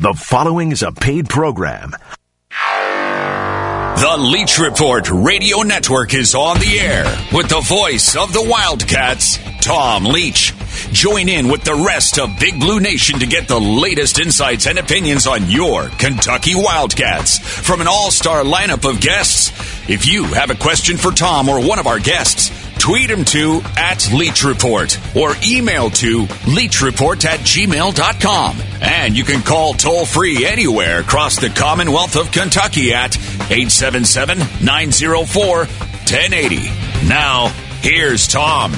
The following is a paid program. The Leach Report Radio Network is on the air with the voice of the Wildcats, Tom Leach. Join in with the rest of Big Blue Nation to get the latest insights and opinions on your Kentucky Wildcats from an all-star lineup of guests. If you have a question for Tom or one of our guests, tweet him to @LeachReport or email to leachreport@gmail.com. And you can call toll-free anywhere across the Commonwealth of Kentucky at 877-904-1080. Now, here's Tom.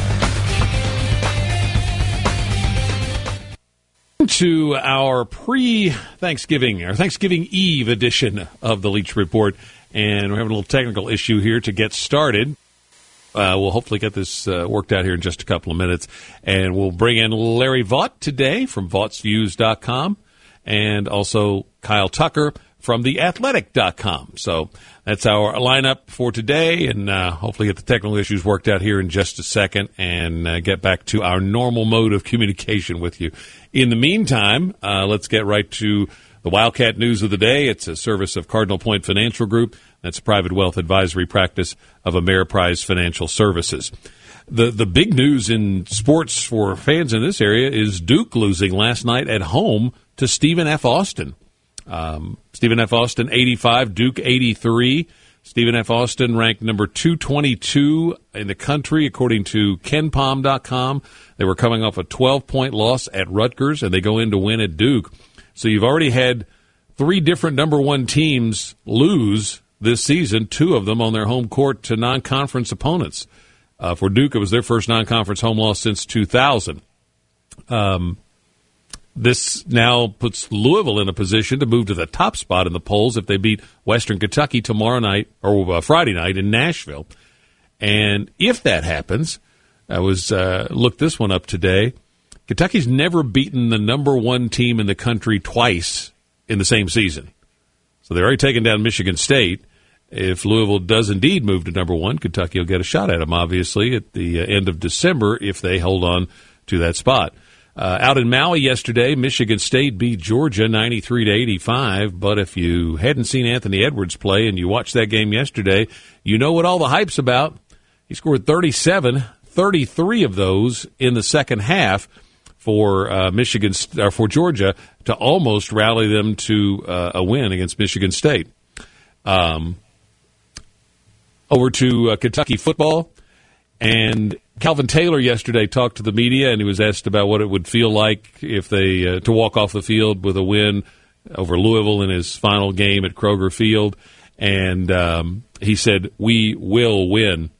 To our pre-Thanksgiving, or Thanksgiving Eve edition of the Leach Report, and we're having a little technical issue here to get started. We'll hopefully get this worked out here in just a couple of minutes, and we'll bring in Larry Vaught today from VaughtsViews.com, and also Kyle Tucker from TheAthletic.com. So that's our lineup for today, and hopefully get the technical issues worked out here in just a second and get back to our normal mode of communication with you. In the meantime, let's get right to the Wildcat News of the Day. It's a service of Cardinal Point Financial Group. That's a private wealth advisory practice of Ameriprise Financial Services. The big news in sports for fans in this area is Duke losing last night at home to Stephen F. Austin. Stephen F. Austin 85, Duke 83. Stephen F. Austin ranked number 222 in the country, according to KenPom.com. They were coming off a 12-point loss at Rutgers, and they go in to win at Duke. So you've already had three different number one teams lose this season, two of them on their home court to non-conference opponents. For Duke, it was their first non-conference home loss since 2000. This now puts Louisville in a position to move to the top spot in the polls if they beat Western Kentucky tomorrow night, or Friday night in Nashville. And if that happens, I was looked this one up today, Kentucky's never beaten the number one team in the country twice in the same season. So they're already taken down Michigan State. If Louisville does indeed move to number one, Kentucky will get a shot at them, obviously, at the end of December if they hold on to that spot. Out in Maui yesterday, Michigan State beat Georgia 93-85. But if you hadn't seen Anthony Edwards play and you watched that game yesterday, you know what all the hype's about. He scored 37, 33 of those in the second half for for Georgia to almost rally them to a win against Michigan State. Over to Kentucky football, and Calvin Taylor yesterday talked to the media, and he was asked about what it would feel like if they to walk off the field with a win over Louisville in his final game at Kroger Field, and he said, "We will win."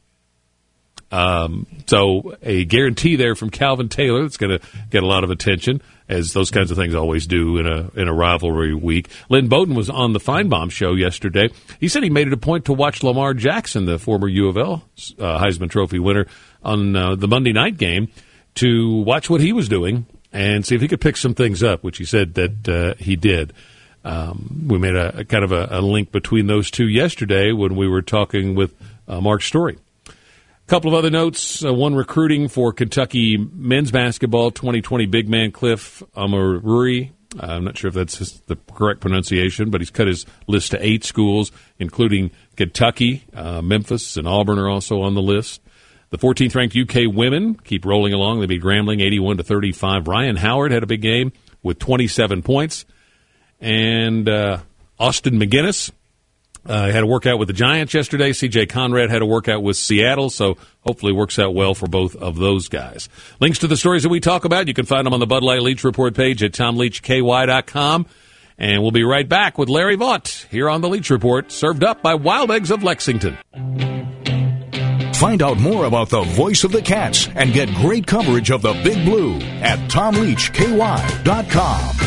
So a guarantee there from Calvin Taylor that's going to get a lot of attention, as those kinds of things always do in a rivalry week. Lynn Bowden was on the Feinbaum show yesterday. He said he made it a point to watch Lamar Jackson, the former U of L Heisman Trophy winner, on the Monday night game, to watch what he was doing and see if he could pick some things up, which he said that he did. We made a kind of a link between those two yesterday when we were talking with Mark Story. Couple of other notes. One, recruiting for Kentucky men's basketball, 2020 big man Cliff Amaruri. I'm not sure if that's the correct pronunciation, but he's cut his list to 8 schools, including Kentucky. Memphis and Auburn are also on the list. The 14th ranked UK women keep rolling along. They beat Grambling 81-35. Ryan Howard had a big game with 27 points. And Austin McGinnis had a workout with the Giants yesterday. C.J. Conrad had a workout with Seattle, so hopefully works out well for both of those guys. Links to the stories that we talk about, you can find them on the Bud Light Leach Report page at TomLeachKY.com. And we'll be right back with Larry Vaught here on the Leach Report, served up by Wild Eggs of Lexington. Find out more about the voice of the Cats and get great coverage of the Big Blue at TomLeachKY.com.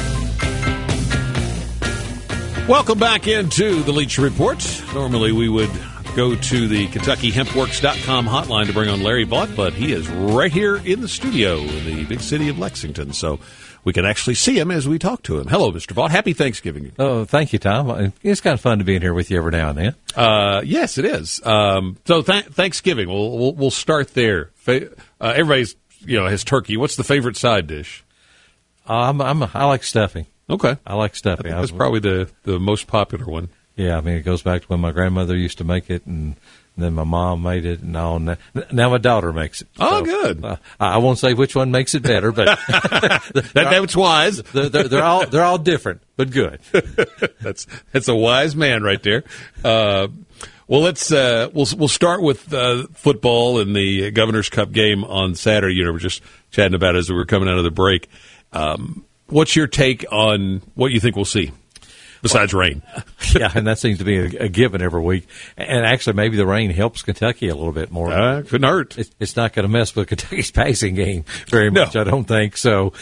Welcome back into the Leach Report. Normally we would go to the KentuckyHempWorks.com hotline to bring on Larry Vaught, but he is right here in the studio in the big city of Lexington, so we can actually see him as we talk to him. Hello, Mr. Vaught. Happy Thanksgiving. Oh, thank you, Tom. It's kind of fun to be in here with you every now and then. Yes, it is. So Thanksgiving, we'll start there. Everybody's has turkey. What's the favorite side dish? I like stuffing. Okay. I like stuffing. That's probably the most popular one. Yeah, I mean, it goes back to when my grandmother used to make it, and then my mom made it, and all. Now my daughter makes it. Oh, good. I won't say which one makes it better, but that's wise. They're all different, but good. That's a wise man right there. Well, let's we'll start with football and the Governor's Cup game on Saturday. You know, we're just chatting about it as we were coming out of the break. What's your take on what you think we'll see? Besides rain. Yeah, and that seems to be a given every week. And actually, maybe the rain helps Kentucky a little bit more. Couldn't hurt. It's not going to mess with Kentucky's passing game very much, I don't think. So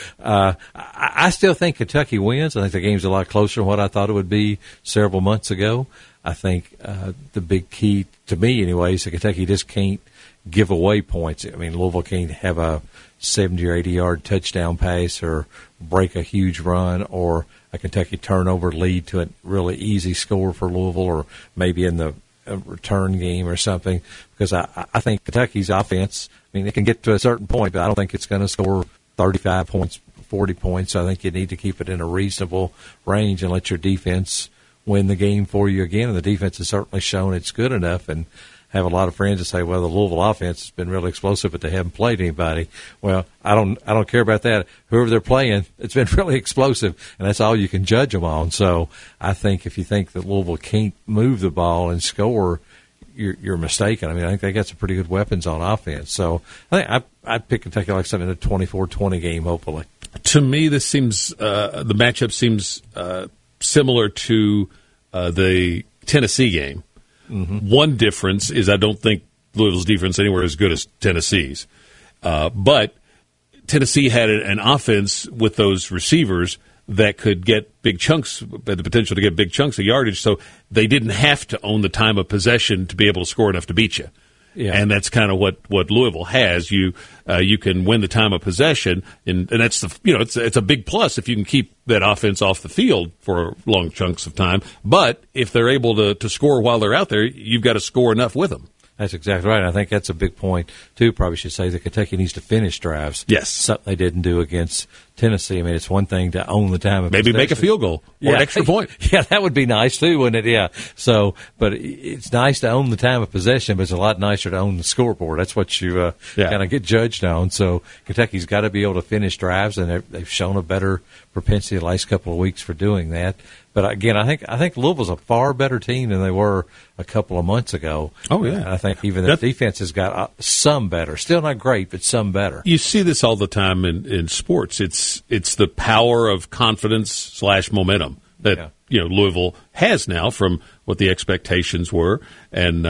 I still think Kentucky wins. I think the game's a lot closer than what I thought it would be several months ago. I think the big key, to me anyway, is that Kentucky just can't give away points. I mean, Louisville can't have a 70 or 80-yard touchdown pass or break a huge run or a Kentucky turnover lead to a really easy score for Louisville, or maybe in the return game or something, because I think Kentucky's offense, I mean, it can get to a certain point, but I don't think it's going to score 35 points, 40 points. I think you need to keep it in a reasonable range and let your defense win the game for you again, and the defense has certainly shown it's good enough. And have a lot of friends that say, well, the Louisville offense has been really explosive, but they haven't played anybody. Well, I don't care about that. Whoever they're playing, it's been really explosive, and that's all you can judge them on. So I think if you think that Louisville can't move the ball and score, you're mistaken. I mean, I think they got some pretty good weapons on offense. So I think I'd pick Kentucky like something in a 24-20 game, hopefully. To me, this seems the matchup seems similar to the Tennessee game. Mm-hmm. One difference is I don't think Louisville's defense anywhere as good as Tennessee's. But Tennessee had an offense with those receivers that could get big chunks, had the potential to get big chunks of yardage, so they didn't have to own the time of possession to be able to score enough to beat you. Yeah. And that's kind of what Louisville has. You can win the time of possession, and that's it's a big plus if you can keep that offense off the field for long chunks of time. But if they're able to score while they're out there, you've got to score enough with them. That's exactly right. I think that's a big point, too. Probably should say that Kentucky needs to finish drives. Yes. Something they didn't do against Tennessee. I mean, it's one thing to own the time of maybe possession. Make a field goal or an extra point. Yeah, that would be nice, too, wouldn't it? Yeah. So, but it's nice to own the time of possession, but it's a lot nicer to own the scoreboard. That's what you kind of get judged on. So Kentucky's got to be able to finish drives, and they've shown a better propensity the last couple of weeks for doing that. But again, I think Louisville's a far better team than they were a couple of months ago. Oh yeah, I think even their defense has got some better. Still not great, but some better. You see this all the time in sports. It's the power of confidence / momentum that Louisville has now from what the expectations were, and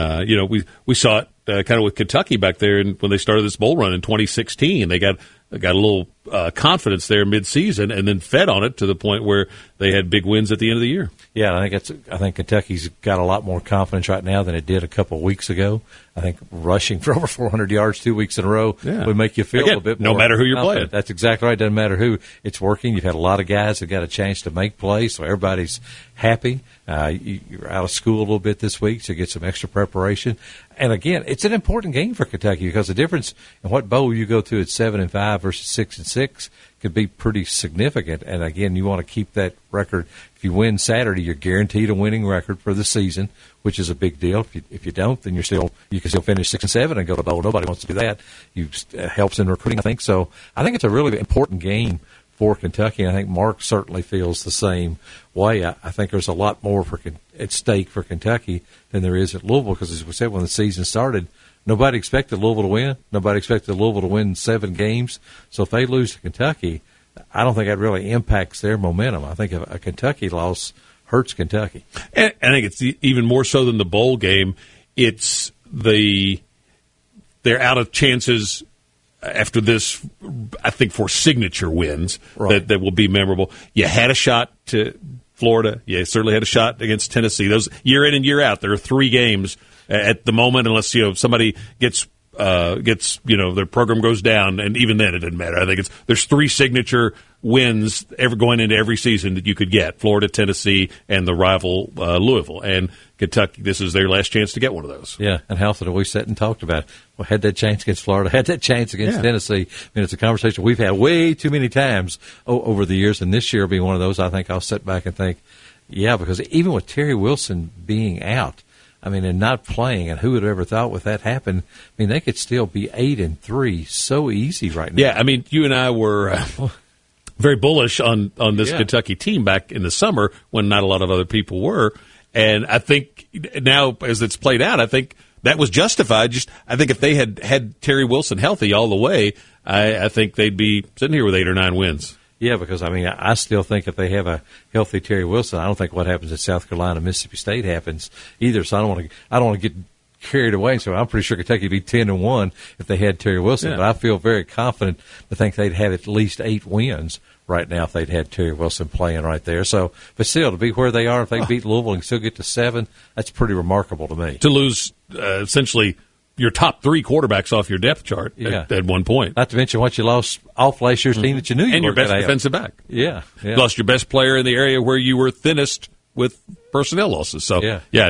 we saw it kind of with Kentucky back there, and when they started this bowl run in 2016, they got a little confidence there mid-season, and then fed on it to the point where they had big wins at the end of the year. Yeah, I think Kentucky's got a lot more confidence right now than it did a couple of weeks ago. I think rushing for over 400 yards 2 weeks in a row would make you feel a bit more. No matter who you're playing. That's exactly right. Doesn't matter who. It's working. You've had a lot of guys that got a chance to make plays, so everybody's happy. You're out of school a little bit this week, so you get some extra preparation. And again, it's an important game for Kentucky because the difference in what bowl you go to at 7-5 versus 6-6 could be pretty significant. And again, you want to keep that record. If you win Saturday, you're guaranteed a winning record for the season, which is a big deal. If you don't, then you can still finish 6-7 and go to bowl. Nobody wants to do that. It helps in recruiting, I think. So I think it's a really important game for Kentucky, and I think Mark certainly feels the same way. I think there's a lot more at stake for Kentucky than there is at Louisville because, as we said, when the season started, nobody expected Louisville to win. Nobody expected Louisville to win 7 games. So if they lose to Kentucky, I don't think that really impacts their momentum. I think a Kentucky loss hurts Kentucky. And I think it's even more so than the bowl game. It's they're out of chances after this, I think, for signature wins that will be memorable. You had a shot to Florida. You certainly had a shot against Tennessee. Those year in and year out, there are 3 games at the moment, unless somebody gets gets, their program goes down, and even then it doesn't matter. I think there's 3 signature wins going into every season that you could get: Florida, Tennessee, and the rival Louisville. And Kentucky, this is their last chance to get one of those. Yeah, and how often have we sat and talked about, well, had that chance against Florida, had that chance against Tennessee. It's a conversation we've had way too many times over the years, and this year will be one of those. I think I'll sit back and think, yeah, because even with Terry Wilson being out, and not playing, and who would have ever thought with that happen? They could still be 8-3 so easy right now. Yeah, you and I were very bullish on this Kentucky team back in the summer when not a lot of other people were. And I think now, as it's played out, I think that was justified. I think if they had Terry Wilson healthy all the way, I think they'd be sitting here with 8 or 9 wins. Yeah, because, I still think if they have a healthy Terry Wilson, I don't think what happens at South Carolina, Mississippi State happens either. So I don't want to get carried away. So I'm pretty sure Kentucky would be 10-1 if they had Terry Wilson. Yeah. But I feel very confident to think they'd have at least 8 wins right now if they'd had Terry Wilson playing right there. So, but still, to be where they are, if they beat Louisville and still get to 7, that's pretty remarkable to me. To lose essentially your top 3 quarterbacks off your depth chart at one point. Not to mention what you lost off last year's team that you knew you were going to have. And your best defensive back. Yeah. You lost your best player in the area where you were thinnest with personnel losses. So,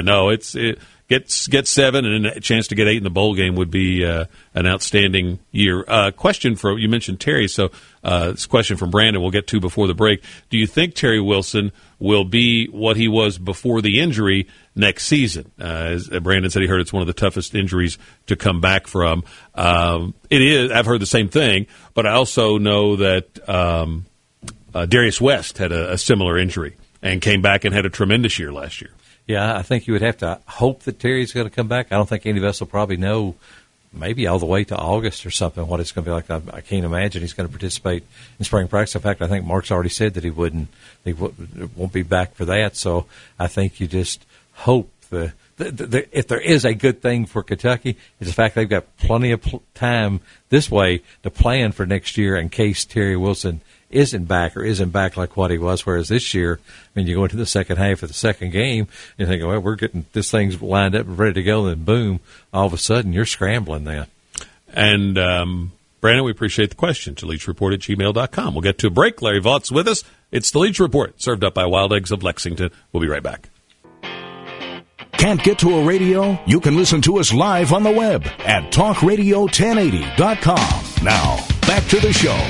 get 7 and a chance to get 8 in the bowl game would be an outstanding year. Question for you mentioned Terry, so this question from Brandon we'll get to before the break. Do you think Terry Wilson will be what he was before the injury next season? As Brandon said, he heard it's one of the toughest injuries to come back from. It is. I've heard the same thing, but I also know that Darius West had a similar injury and came back and had a tremendous year last year. Yeah, I think you would have to hope that Terry's going to come back. I don't think any of us will probably know maybe all the way to August or something what it's going to be like. I can't imagine he's going to participate in spring practice. In fact, I think Mark's already said that he won't be back for that. So I think you just hope if there is a good thing for Kentucky, it's the fact they've got plenty of time this way to plan for next year in case Terry Wilson isn't back like what he was, whereas this year, you go into the second half of the second game, you think, well, we're getting this thing's lined up and ready to go, and then boom, all of a sudden you're scrambling then. And, Brandon, we appreciate the question. LeachReport@gmail.com. We'll get to a break. Larry Vaught's with us. It's the Leach Report, served up by Wild Eggs of Lexington. We'll be right back. Can't get to a radio? You can listen to us live on the web at talkradio1080.com. Now, back to the show.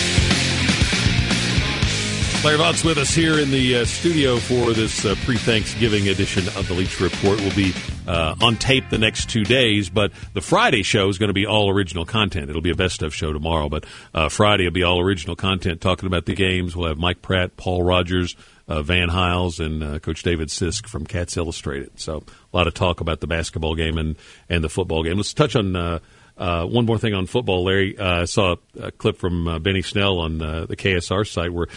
Larry Vaught's with us here in the studio for this pre-Thanksgiving edition of the Leach Report. We'll be on tape the next 2 days, but the Friday show is going to be all original content. It'll be a best-of show tomorrow, but Friday will be all original content talking about the games. We'll have Mike Pratt, Paul Rogers, Van Hiles, and Coach David Sisk from Cats Illustrated. So a lot of talk about the basketball game and the football game. Let's touch on one more thing on football, Larry. I saw a clip from Benny Snell on the KSR site where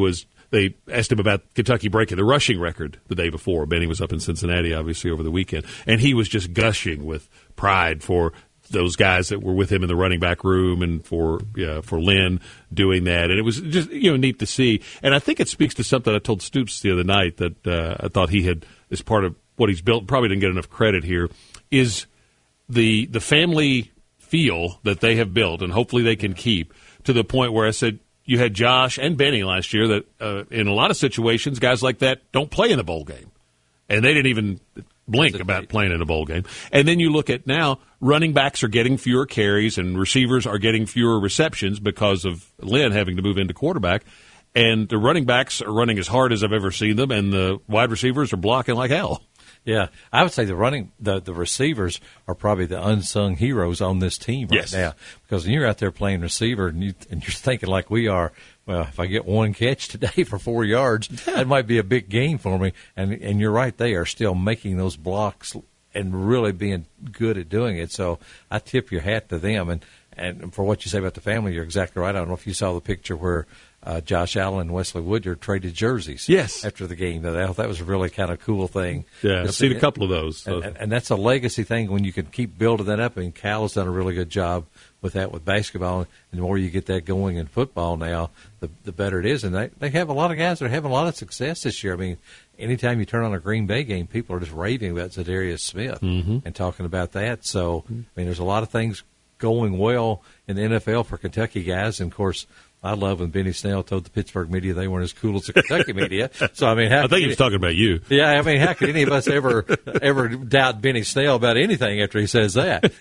they asked him about Kentucky breaking the rushing record the day before. Benny was up in Cincinnati, obviously, over the weekend, and he was just gushing with pride for those guys that were with him in the running back room and for Lynn doing that. And it was just, neat to see. And I think it speaks to something I told Stoops the other night that I thought he had, as part of what he's built, probably didn't get enough credit here, is the family feel that they have built, and hopefully they can keep, to the point where I said, you had Josh and Benny last year that in a lot of situations, guys like that don't play in the bowl game. And they didn't even blink about playing in a bowl game. And then you look at now, running backs are getting fewer carries and receivers are getting fewer receptions because of Lynn having to move into quarterback. And the running backs are running as hard as I've ever seen them, and the wide receivers are blocking like hell. Yeah, I would say the receivers are probably the unsung heroes on this team right now, because when you're out there playing receiver and you're thinking like we are, well, if I get one catch today for 4 yards, that might be a big gain for me. And you're right, they are still making those blocks and really being good at doing it. So I tip your hat to them. And for what you say about the family, you're exactly right. I don't know if you saw the picture where Josh Allen and Wesley Woodyard traded jerseys after the game. That was a really kind of cool thing. Yeah, I've seen a couple of those. So. And that's a legacy thing when you can keep building that up. And Cal has done a really good job with that with basketball. And the more you get that going in football now, the better it is. And they have a lot of guys that are having a lot of success this year. I mean, anytime you turn on a Green Bay game, people are just raving about Zadarius Smith and talking about that. So, I mean, there's a lot of things going well in the NFL for Kentucky guys. And, of course, I love when Benny Snell told the Pittsburgh media they weren't as cool as the Kentucky media. So, I mean, I think he was talking about you. Yeah, I mean, how could any of us ever doubt Benny Snell about anything after he says that?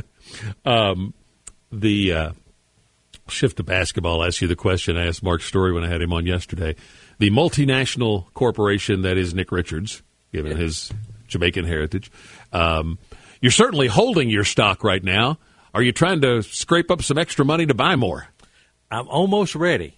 Shift to basketball. I'll ask you the question I asked Mark Story when I had him on yesterday. The multinational corporation that is Nick Richards, given his Jamaican heritage, you're certainly holding your stock right now. Are you trying to scrape up some extra money to buy more? I'm almost ready.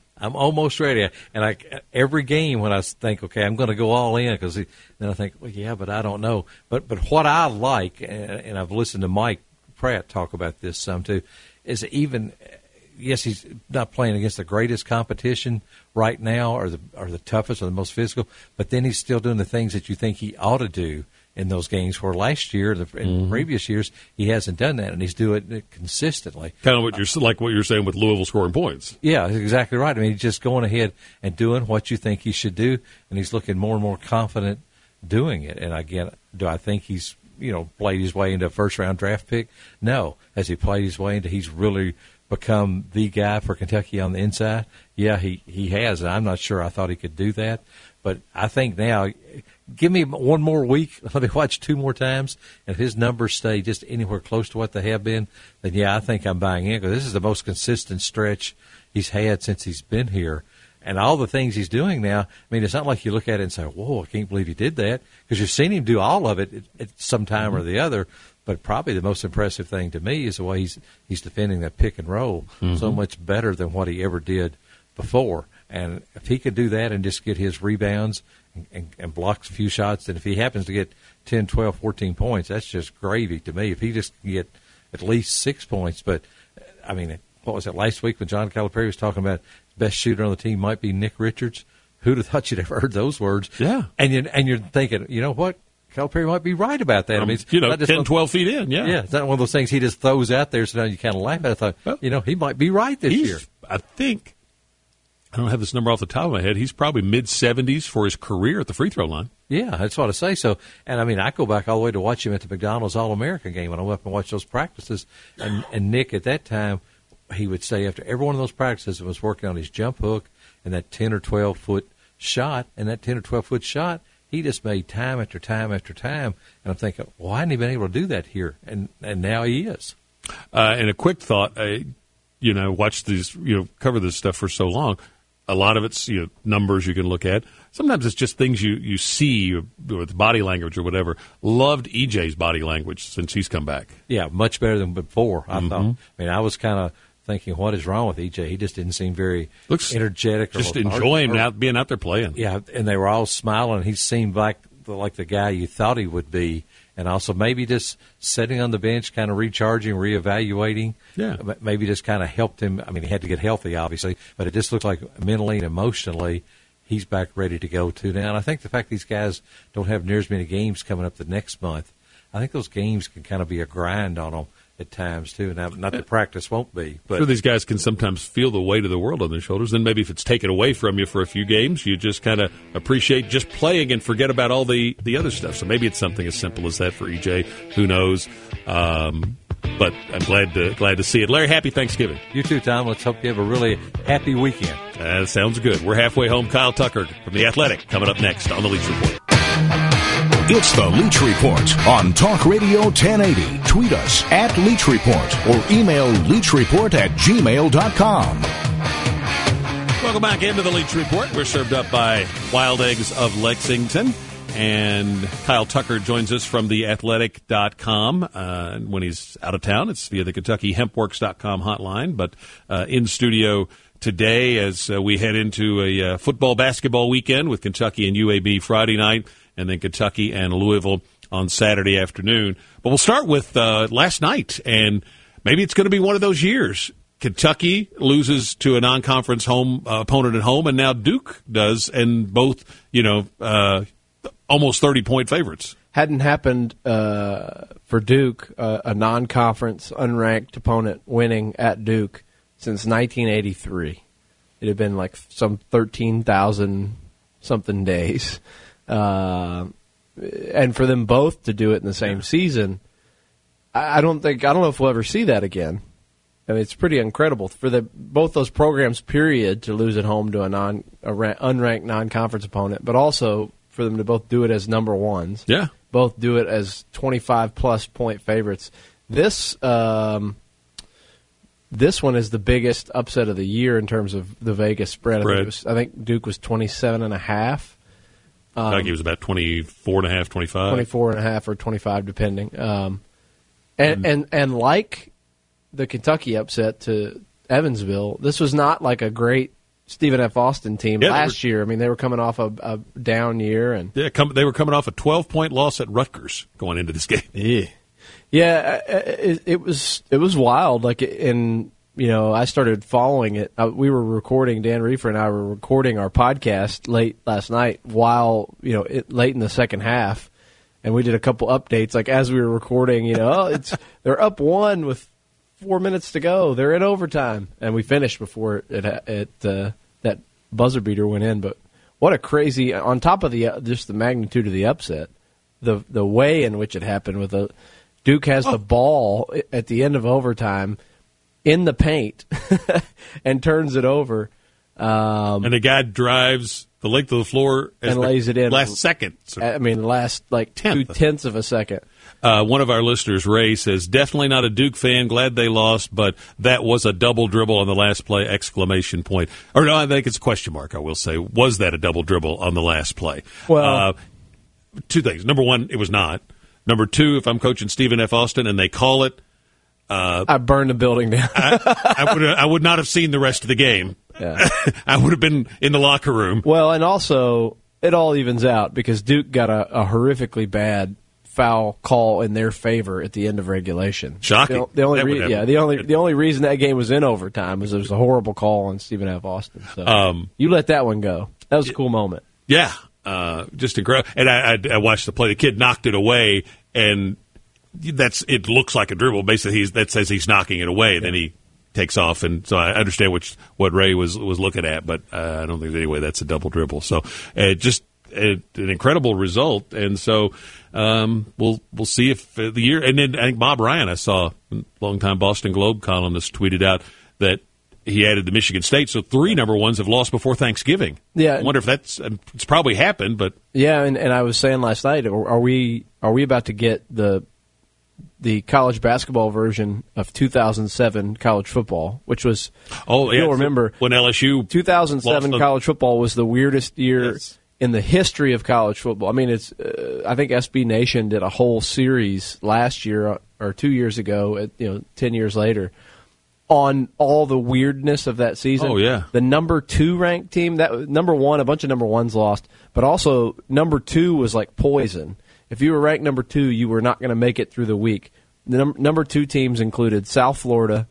And every game when I think, okay, I'm going to go all in, because then I think, well, yeah, but I don't know. But what I like, and I've listened to Mike Pratt talk about this some too, is even, yes, he's not playing against the greatest competition right now, or the toughest or the most physical, but then he's still doing the things that you think he ought to do in those games, where last year, in previous years, he hasn't done that, and he's doing it consistently. Kind of what you're saying with Louisville scoring points. Yeah, exactly right. I mean, he's just going ahead and doing what you think he should do, and he's looking more and more confident doing it. And again, do I think he's played his way into a first-round draft pick? No. Has he played his way into he's really become the guy for Kentucky on the inside? Yeah, he has, and I'm not sure I thought he could do that. But I think now, give me one more week, let me watch 2 more times, and if his numbers stay just anywhere close to what they have been, then yeah, I think I'm buying in, because this is the most consistent stretch he's had since he's been here. And all the things he's doing now, I mean, it's not like you look at it and say, whoa, I can't believe he did that, because you've seen him do all of it at some time or the other. But probably the most impressive thing to me is the way he's defending that pick and roll so much better than what he ever did before. And if he could do that and just get his rebounds and blocks a few shots, and if he happens to get 10, 12, 14 points, that's just gravy to me. If he just can get at least 6 points. But, I mean, what was it, last week when John Calipari was talking about best shooter on the team might be Nick Richards? Who'd have thought you'd ever heard those words? Yeah. And you're thinking, you know what? Calipari might be right about that. I mean, it's 10, 12 feet in, yeah. Yeah, it's not one of those things he just throws out there, so now you kind of laugh at it. I thought, he might be right this year. I think, I don't have this number off the top of my head, he's probably mid-70s for his career at the free throw line. Yeah, that's what I say. So, and I mean, I go back all the way to watch him at the McDonald's All-American game when I went up and watched those practices. And Nick, at that time, he would say after every one of those practices, he was working on his jump hook and that 10 or 12-foot shot. And that 10 or 12-foot shot, he just made time after time after time. And I'm thinking, why hadn't he been able to do that here? And now he is. And a quick thought, watch these, cover this stuff for so long. A lot of it's numbers you can look at. Sometimes it's just things you see with body language or whatever. Loved EJ's body language since he's come back. Yeah, much better than before, I thought. I mean, I was kind of thinking, what is wrong with EJ? He just didn't seem very energetic. Just enjoying being out there playing. Yeah, and they were all smiling. He seemed like the guy you thought he would be. And also maybe just sitting on the bench, kind of recharging, reevaluating. Yeah. Maybe just kind of helped him. I mean, he had to get healthy, obviously, but it just looked like mentally and emotionally he's back ready to go too now. And I think the fact these guys don't have near as many games coming up the next month, I think those games can kind of be a grind on them at times too. Now, not that practice won't be, but sure, these guys can sometimes feel the weight of the world on their shoulders. Then maybe if it's taken away from you for a few games, you just kind of appreciate just playing and forget about all the other stuff. So maybe it's something as simple as that for EJ. Who knows? But I'm glad to see it. Larry, happy Thanksgiving. You too, Tom. Let's hope you have a really happy weekend. That sounds good. We're halfway home. Kyle Tucker from The Athletic coming up next on The Leach Report. It's the Leach Report on Talk Radio 1080. Tweet us at Leach Report or email leachreport@gmail.com. Welcome back into the Leach Report. We're served up by Wild Eggs of Lexington. And Kyle Tucker joins us from theathletic.com. When he's out of town, it's via the KentuckyHempWorks.com hotline. But in studio today as we head into a football basketball weekend with Kentucky and UAB Friday night, and then Kentucky and Louisville on Saturday afternoon. But we'll start with last night, and maybe it's going to be one of those years. Kentucky loses to a non-conference home opponent at home, and now Duke does, and both, almost 30-point favorites. Hadn't happened for Duke, a non-conference, unranked opponent winning at Duke since 1983. It had been like some 13,000-something days. and for them both to do it in the same season, I don't know if we'll ever see that again. I mean, it's pretty incredible for both those programs. Period, to lose at home to a unranked non-conference opponent, but also for them to both do it as number ones. Yeah, both do it as 25-plus point favorites. This one is the biggest upset of the year in terms of the Vegas spread. I think Duke was 27.5. Kentucky was about 24.5, 25. 24.5 or 25, depending. And like the Kentucky upset to Evansville, this was not like a great Stephen F. Austin team last year. I mean, they were coming off a down year, and they were coming off a 12-point loss at Rutgers going into this game. Yeah, it was wild. Like, I started following it. We were recording. Dan Reefer and I were recording our podcast late last night while late in the second half, and we did a couple updates. Like as we were recording, they're up 1 with 4 minutes to go. They're in overtime, and we finished before that buzzer beater went in. But what a crazy! On top of just the magnitude of the upset, the way in which it happened with Duke has the ball at the end of overtime in the paint and turns it over, and the guy drives the length of the floor and lays it in last second. Last 0.2 of a second. One of our listeners, Ray, says, definitely not a Duke fan. Glad they lost, but that was a double dribble on the last play, ! Or no, I think it's a question mark, I will say. Was that a double dribble on the last play? Well, two things. Number one, it was not. Number two, if I'm coaching Stephen F. Austin and they call it, I burned the building down. I would not have seen the rest of the game. Yeah. I would have been in the locker room. Well, and also, it all evens out because Duke got a horrifically bad foul call in their favor at the end of regulation. Shocking. The only reason that game was in overtime was there was a horrible call on Stephen F. Austin. So you let that one go. That was a cool moment. Yeah, just incredible. And I watched the play. The kid knocked it away, and it looks like a dribble. Basically, that says he's knocking it away, and then he takes off. And so I understand what Ray was looking at, but I don't think anyway that's a double dribble. So just an incredible result, and so we'll see if the year. And then I think Bob Ryan, I saw, longtime Boston Globe columnist, tweeted out that he added the Michigan State, so 3 number ones have lost before Thanksgiving. Yeah, I wonder if it's probably happened, but yeah. And I was saying last night, are we about to get the college basketball version of 2007 college football, which was you'll remember when LSU 2007 college football was the weirdest year in the history of college football. I mean, it's I think SB Nation did a whole series last year or 2 years ago, 10 years later, on all the weirdness of that season. Oh yeah, the number 2 ranked team, that number 1, a bunch of number 1s lost, but also number 2 was like poison. If you were ranked number 2, you were not going to make it through the week. The number 2 teams included South Florida,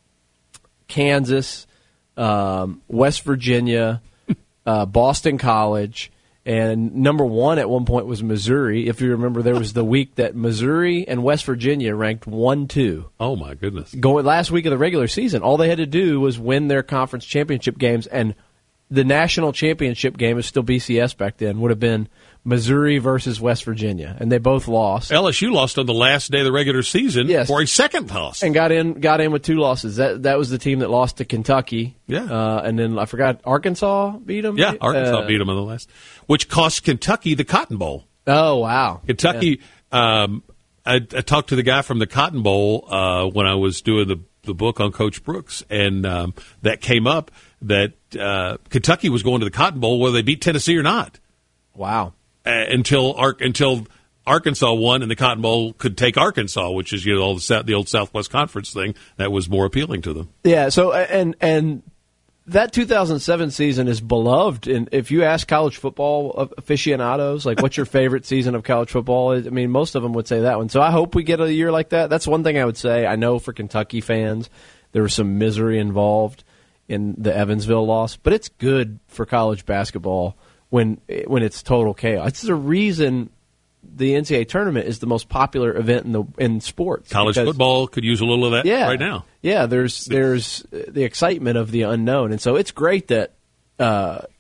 Kansas, West Virginia, Boston College, and number 1 at one point was Missouri. If you remember, there was the week that Missouri and West Virginia ranked 1-2. Oh, my goodness. Going last week of the regular season, all they had to do was win their conference championship games, and the national championship game is still BCS back then, would have been Missouri versus West Virginia, and they both lost. LSU lost on the last day of the regular season for a second loss, and got in with 2 losses. That was the team that lost to Kentucky. Yeah, and then I forgot Arkansas beat them. Yeah, Arkansas beat them on the last, which cost Kentucky the Cotton Bowl. Oh wow, Kentucky. Yeah. I talked to the guy from the Cotton Bowl when I was doing the book on Coach Brooks, and that came up that Kentucky was going to the Cotton Bowl whether they beat Tennessee or not. Wow. Until Arkansas won and the Cotton Bowl could take Arkansas, which is all the old Southwest Conference thing that was more appealing to them. Yeah. So and that 2007 season is beloved. And if you ask college football aficionados, like, what's your favorite season of college football? I mean, most of them would say that one. So I hope we get a year like that. That's one thing I would say. I know for Kentucky fans, there was some misery involved in the Evansville loss, but it's good for college basketball when it's total chaos. It's the reason the NCAA tournament is the most popular event in sports. College football could use a little of that right now. Yeah, there's the excitement of the unknown, and so it's great that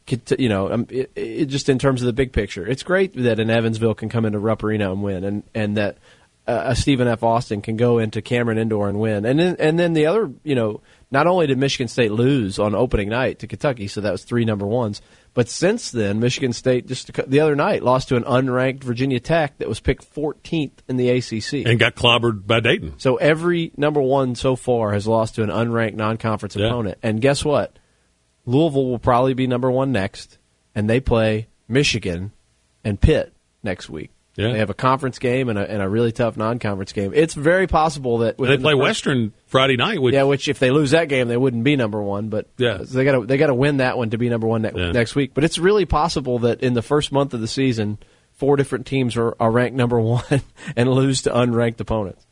just in terms of the big picture, it's great that an Evansville can come into Rupp Arena and win, and that a Stephen F. Austin can go into Cameron Indoor and win. And then the other, not only did Michigan State lose on opening night to Kentucky, so that was 3 number ones, but since then, Michigan State just the other night lost to an unranked Virginia Tech that was picked 14th in the ACC. And got clobbered by Dayton. So every number one so far has lost to an unranked non-conference opponent. And guess what? Louisville will probably be number one next, and they play Michigan and Pitt next week. Yeah. They have a conference game and a really tough non-conference game. It's very possible that they play Western Friday night. Which if they lose that game, they wouldn't be number one. But so they got to win that one to be number one next week. But it's really possible that in the first month of the season, 4 different teams are ranked number one and lose to unranked opponents.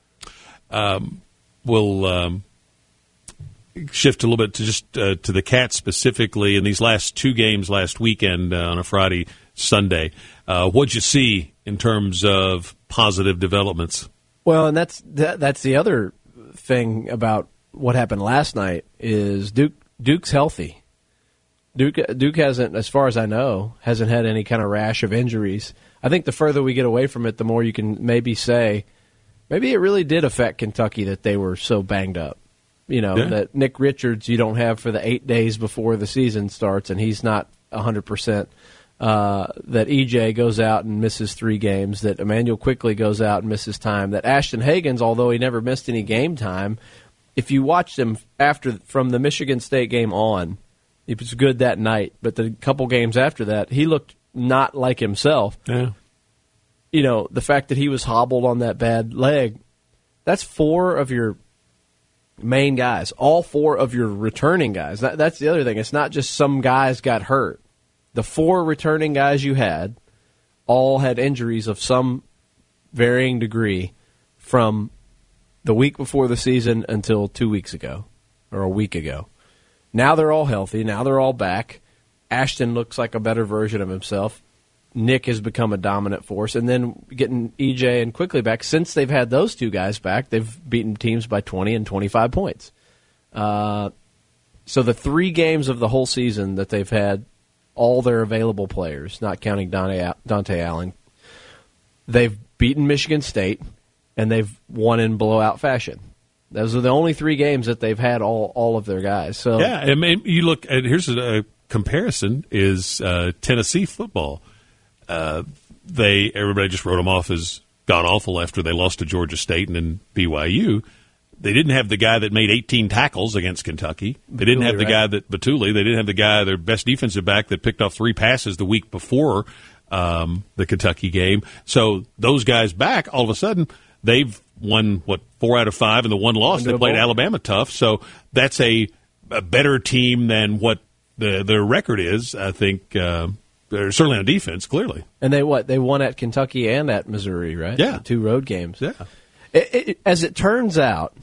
We'll shift a little bit to just to the Cats specifically in these last 2 games last weekend on a Friday, Sunday. What'd you see in terms of positive developments? Well, and that's the other thing about what happened last night is Duke's healthy. Duke hasn't, as far as I know, hasn't had any kind of rash of injuries. I think the further we get away from it, the more you can maybe say, maybe it really did affect Kentucky that they were so banged up. That Nick Richards you don't have for the 8 days before the season starts, and he's not 100%. That EJ goes out and misses 3 games, that Emmanuel Quickley goes out and misses time, that Ashton Hagans, although he never missed any game time, if you watched him from the Michigan State game on, he was good that night, but the couple games after that, he looked not like himself. Yeah. The fact that he was hobbled on that bad leg, that's 4 of your main guys, all 4 of your returning guys. That's the other thing. It's not just some guys got hurt. The 4 returning guys you had all had injuries of some varying degree from the week before the season until 2 weeks ago or a week ago. Now they're all healthy. Now they're all back. Ashton looks like a better version of himself. Nick has become a dominant force. And then getting EJ and Quickley back, since they've had those 2 guys back, they've beaten teams by 20 and 25 points. So the 3 games of the whole season that they've had all their available players, not counting Dante Allen, they've beaten Michigan State, and they've won in blowout fashion. Those are the only 3 games that they've had all of their guys. So yeah, I mean, you look at here's a comparison is Tennessee football. Everybody just wrote them off as god awful after they lost to Georgia State and then BYU. They didn't have the guy that made 18 tackles against Kentucky. They didn't have the guy that Batuli. They didn't have the guy, their best defensive back, that picked off 3 passes the week before the Kentucky game. So those guys back, all of a sudden, they've won, 4 out of 5, and the one loss, they played Alabama tough. So that's a better team than what their record is, I think, certainly on defense, clearly. And they won at Kentucky and at Missouri, right? Yeah. The 2 road games. Yeah. As it turns out,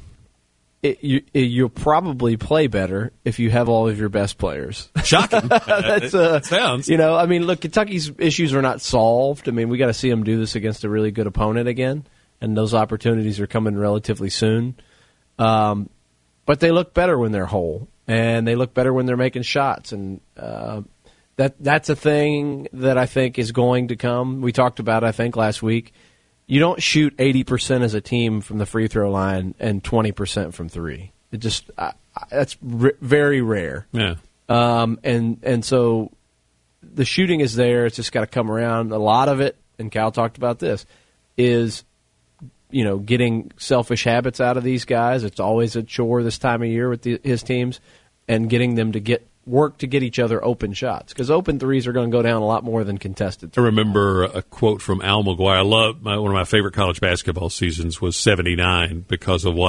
you'll probably play better if you have all of your best players. Shocking. That sounds. Look, Kentucky's issues are not solved. I mean, we got to see them do this against a really good opponent again, and those opportunities are coming relatively soon. But they look better when they're whole, and they look better when they're making shots, and that's a thing that I think is going to come. We talked about, I think, last week. You don't shoot 80% as a team from the free throw line and 20% from 3. It just that's very rare. Yeah. And so the shooting is there. It's just got to come around. A lot of it, and Cal talked about this, is getting selfish habits out of these guys. It's always a chore this time of year with his teams, and getting them to work to get each other open shots, because open threes are going to go down a lot more than contested threes. I remember a quote from Al McGuire. One of my favorite college basketball seasons was '79 because of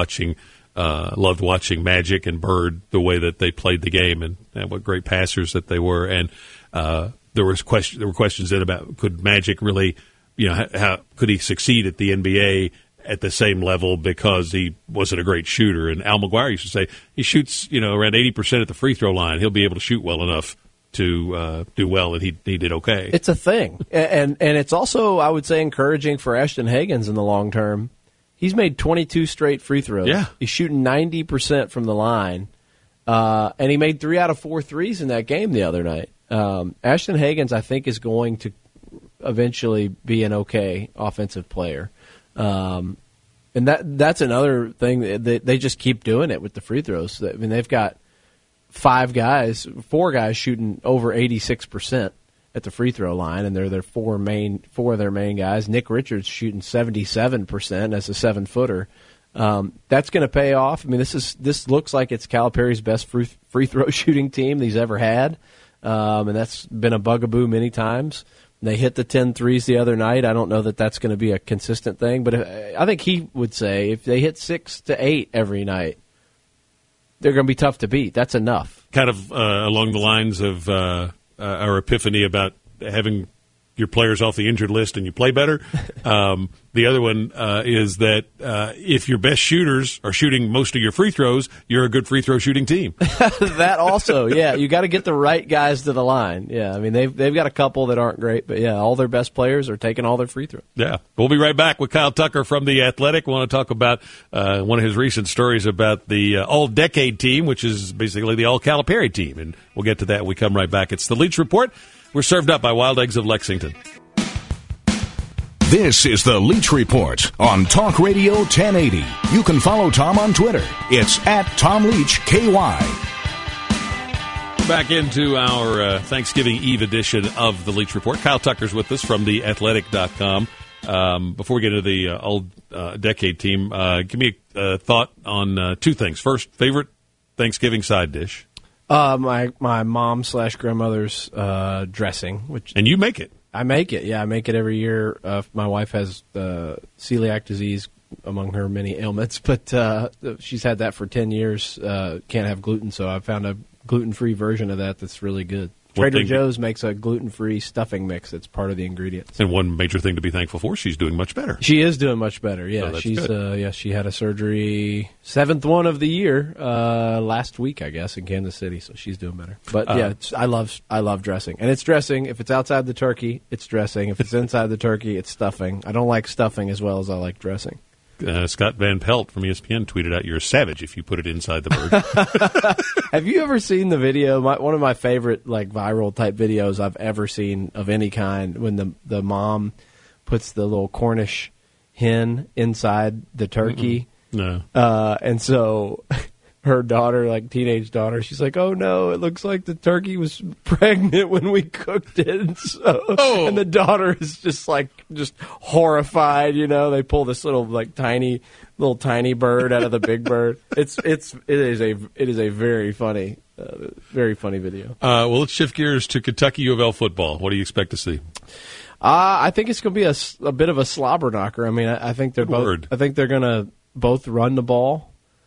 loved watching Magic and Bird, the way that they played the game, and what great passers that they were. And there were questions then about, could Magic really, how could he succeed at the NBA at the same level because he wasn't a great shooter? And Al McGuire used to say he shoots around 80% at the free throw line. He'll be able to shoot well enough to do well, and he did okay. It's a thing, and it's also, I would say, encouraging for Ashton Hagans in the long term. He's made 22 straight free throws. Yeah. He's shooting 90% from the line, and he made 3 out of 4 threes in that game the other night. Ashton Hagans, I think, is going to eventually be an okay offensive player. And that's another thing. They just keep doing it with the free throws. I mean, they've got four guys shooting over 86% at the free throw line, and they're their four of their main guys. Nick Richards shooting 77% as a 7-footer. That's going to pay off. I mean, this looks like it's Calipari's best free throw shooting team he's ever had, and that's been a bugaboo many times. They hit the 10 threes the other night. I don't know that that's going to be a consistent thing, but I think he would say if they hit 6 to 8 every night, they're going to be tough to beat. That's enough. Kind of along the lines of our epiphany about having your players off the injured list and you play better. The other one is that if your best shooters are shooting most of your free throws, you're a good free throw shooting team. That also, yeah. You got to get the right guys to the line. Yeah, I mean, they've got a couple that aren't great, but, yeah, all their best players are taking all their free throws. Yeah. We'll be right back with Kyle Tucker from The Athletic. We want to talk about one of his recent stories about the all-decade team, which is basically the all-Calipari team, and we'll get to that when we come right back. It's the Leach Report. We're served up by Wild Eggs of Lexington. This is the Leach Report on Talk Radio 1080. You can follow Tom on Twitter. It's @TomLeachKY. Back into our Thanksgiving Eve edition of the Leach Report. Kyle Tucker's with us from theathletic.com. Before we get into the all-decade team, give me a thought on two things. First, favorite Thanksgiving side dish? My mom/grandmother's dressing, and you make it. I make it. Yeah, I make it every year. My wife has celiac disease among her many ailments, but she's had that for 10 years. Can't have gluten, so I found a gluten-free version of that's really good. Trader Joe's makes a gluten-free stuffing mix that's part of the ingredients. And one major thing to be thankful for, she's doing much better. She is doing much better, yeah. So she's she had a surgery, 7th one of the year, last week, I guess, in Kansas City, so she's doing better. But, yeah, I love dressing. And it's dressing. If it's outside the turkey, it's dressing. If it's inside the turkey, it's stuffing. I don't like stuffing as well as I like dressing. Scott Van Pelt from ESPN tweeted out, "You're a savage if you put it inside the bird." Have you ever seen the video? One of my favorite viral type videos I've ever seen of any kind, when the mom puts the little Cornish hen inside the turkey. No. And so her daughter, teenage daughter, she's like, "Oh no, it looks like the turkey was pregnant when we cooked it." And and the daughter is just horrified. They pull this little tiny bird out of the big bird. It is a very funny video. Well, let's shift gears to Kentucky U of L football. What do you expect to see? I think it's going to be a bit of a slobber knocker. I mean, I think they're both. I think they're going to both run the ball.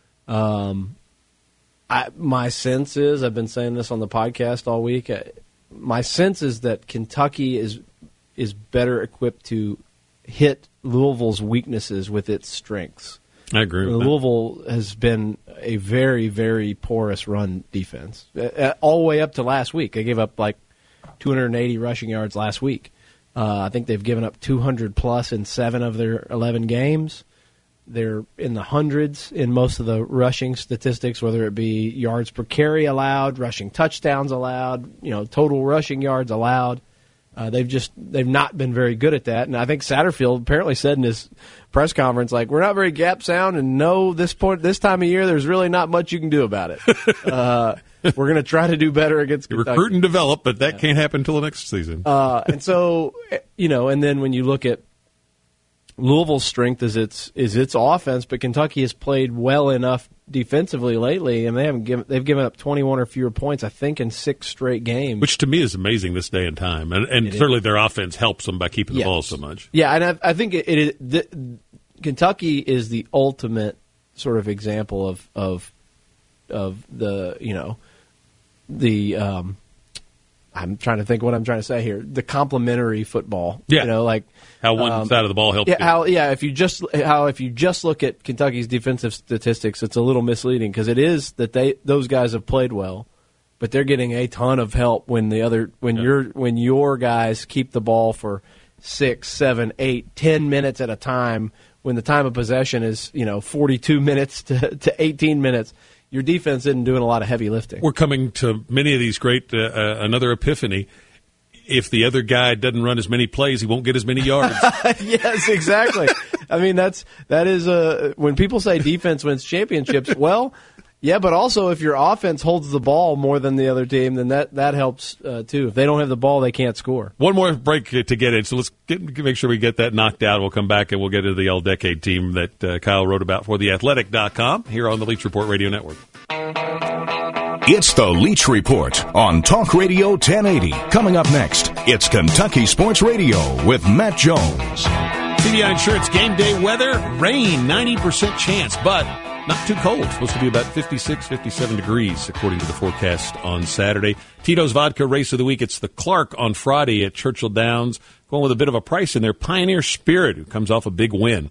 My sense is, I've been saying this on the podcast all week, my sense is that Kentucky is better equipped to hit Louisville's weaknesses with its strengths. I agree with Louisville has been a very, very porous run defense, all the way up to last week. They gave up 280 rushing yards last week. I think they've given up 200-plus in 7 of their 11 games. They're in the hundreds in most of the rushing statistics, whether it be yards per carry allowed, rushing touchdowns allowed, total rushing yards allowed. They've not been very good at that. And I think Satterfield apparently said in his press conference, we're not very gap sound, and this time of year, there's really not much you can do about it. We're going to try to do better against Kentucky. Recruit and develop, but that can't happen until the next season. And so, and then when you look at Louisville's strength is its offense, but Kentucky has played well enough defensively lately, and they've given up 21 or fewer points, I think, in 6 straight games. Which to me is amazing this day and time, and certainly their offense helps them by keeping the ball so much. Yeah, and I think Kentucky is the ultimate sort of example of the I'm trying to think what I'm trying to say here. The complementary football. Yeah. How one side of the ball helps you. If you just look at Kentucky's defensive statistics, it's a little misleading because it is that those guys have played well, but they're getting a ton of help when your guys keep the ball for 6, 7, 8, 10 minutes at a time, when the time of possession is 42 minutes to 18 minutes. your defense isn't doing a lot of heavy lifting. We're coming to many of these great, another epiphany. If the other guy doesn't run as many plays, he won't get as many yards. Yes, exactly. I mean, that is when people say defense wins championships, well, yeah, but also if your offense holds the ball more than the other team, then that helps too. If they don't have the ball, they can't score. One more break to get in, so let's make sure we get that knocked out. We'll come back and we'll get into the all-decade team that Kyle wrote about for theathletic.com here on the Leach Report Radio Network. It's the Leach Report on Talk Radio 1080. Coming up next, it's Kentucky Sports Radio with Matt Jones. CBI Insurance game day weather, rain, 90% chance, but not too cold. It's supposed to be about 56, 57 degrees, according to the forecast on Saturday. Tito's Vodka Race of the Week. It's the Clark on Friday at Churchill Downs. Going with a bit of a price in there. Pioneer Spirit, who comes off a big win.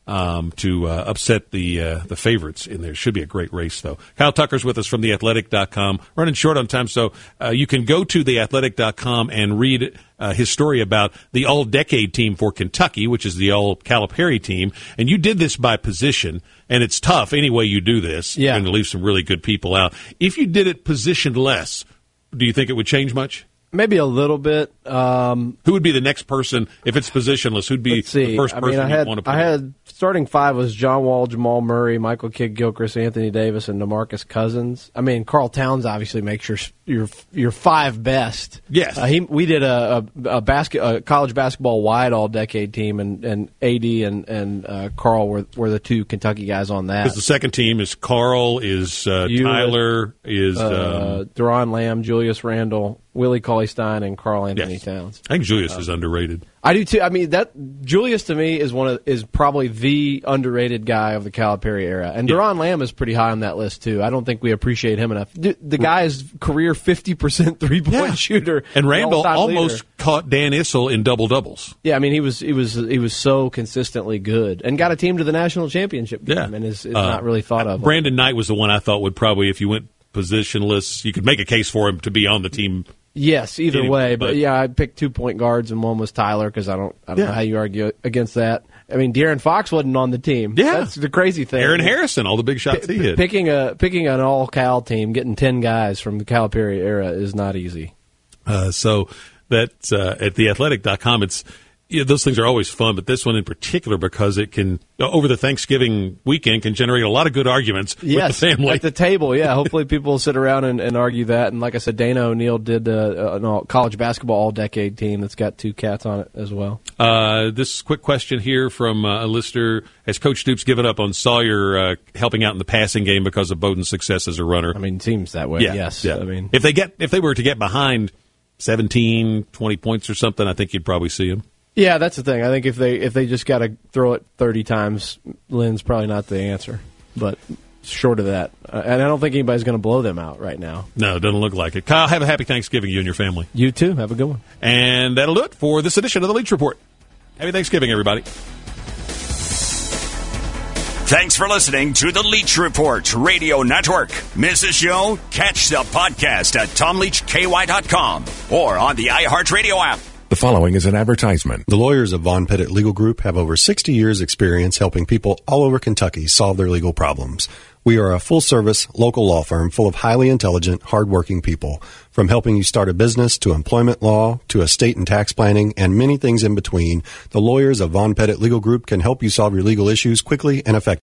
To upset the favorites in there. Should be a great race, though. Kyle Tucker's with us from theathletic.com. Running short on time, so you can go to theathletic.com and read his story about the all-decade team for Kentucky, which is the all-Calipari team. And you did this by position, and it's tough any way you do this. Yeah. You're going to leave some really good people out. If you did it positionless, do you think it would change much? Maybe a little bit. Who would be the next person if it's positionless? Who'd be the first person you'd want to put? I had starting five was John Wall, Jamal Murray, Michael Kidd-Gilchrist, Anthony Davis, and DeMarcus Cousins. I mean, Karl Towns obviously makes your five best. Yes, we did a college basketball wide all-decade team, and AD and Karl were the two Kentucky guys on that. Because the second team is Karl, is Tyler, is Deron Lamb, Julius Randle, Willie Cauley-Stein, and Karl Anthony Towns. I think Julius is underrated. I do too. I mean, that Julius to me is probably the underrated guy of the Calipari era, and Deron Lamb is pretty high on that list too. I don't think we appreciate him enough. The guy is career 50% 3-point shooter, and Randall almost leader. Caught Dan Issel in double doubles. Yeah, I mean he was so consistently good, and got a team to the national championship game, and is not really thought of. Brandon Knight was the one I thought would probably, if you went positionless, you could make a case for him to be on the team. Yes, either way, but yeah, I picked 2-point guards, and one was Tyler because I don't know how you argue against that. I mean, De'Aaron Fox wasn't on the team. Yeah, that's the crazy thing. Aaron Harrison, all the big shots he hit. Picking an all-Cal team, getting 10 guys from the Calipari era is not easy. So that's at theathletic.com. It's those things are always fun, but this one in particular because it can over the Thanksgiving weekend can generate a lot of good arguments with the family at the table. Yeah, hopefully people will sit around and argue that. And like I said, Dana O'Neill did a college basketball all-decade team that's got 2 cats on it as well. This quick question here from a listener: has Coach Stoops given up on Sawyer helping out in the passing game because of Bowden's success as a runner? I mean, it seems that way. Yeah, yes. Yeah. I mean, if they were to get behind 17, 20 points or something, I think you'd probably see him. Yeah, that's the thing. I think if they just got to throw it 30 times, Lynn's probably not the answer. But short of that, and I don't think anybody's going to blow them out right now. No, it doesn't look like it. Kyle, have a happy Thanksgiving, you and your family. You too. Have a good one. And that'll do it for this edition of the Leach Report. Happy Thanksgiving, everybody. Thanks for listening to the Leach Report Radio Network. Miss a show? Catch the podcast at TomLeachKY.com or on the iHeartRadio app. The following is an advertisement. The lawyers of Von Pettit Legal Group have over 60 years' experience helping people all over Kentucky solve their legal problems. We are a full-service, local law firm full of highly intelligent, hard-working people. From helping you start a business to employment law to estate and tax planning and many things in between, the lawyers of Von Pettit Legal Group can help you solve your legal issues quickly and effectively.